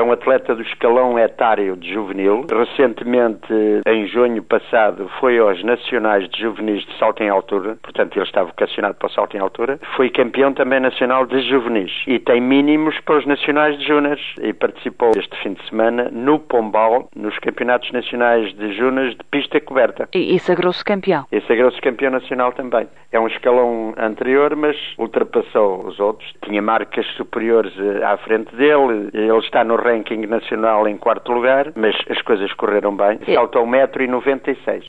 um atleta do escalão etário de juvenil. Recentemente, em junho passado, foi aos Nacionais de Juvenis de salto em altura, portanto ele está vocacionado para o salto em altura. Foi campeão também nacional de juvenis e tem mínimos para os Nacionais de Júniores e participou este fim de semana no Pombal, nos Campeonatos Nacionais de Júniores de pista coberta. E sagrou-se campeão? E sagrou-se campeão nacional também. É um escalão anterior, mas ultrapassou os outros. Tinha marcas superiores à frente dele. Ele está no ranking nacional em 4º lugar, mas as coisas correram bem. Saltou 1,96 m.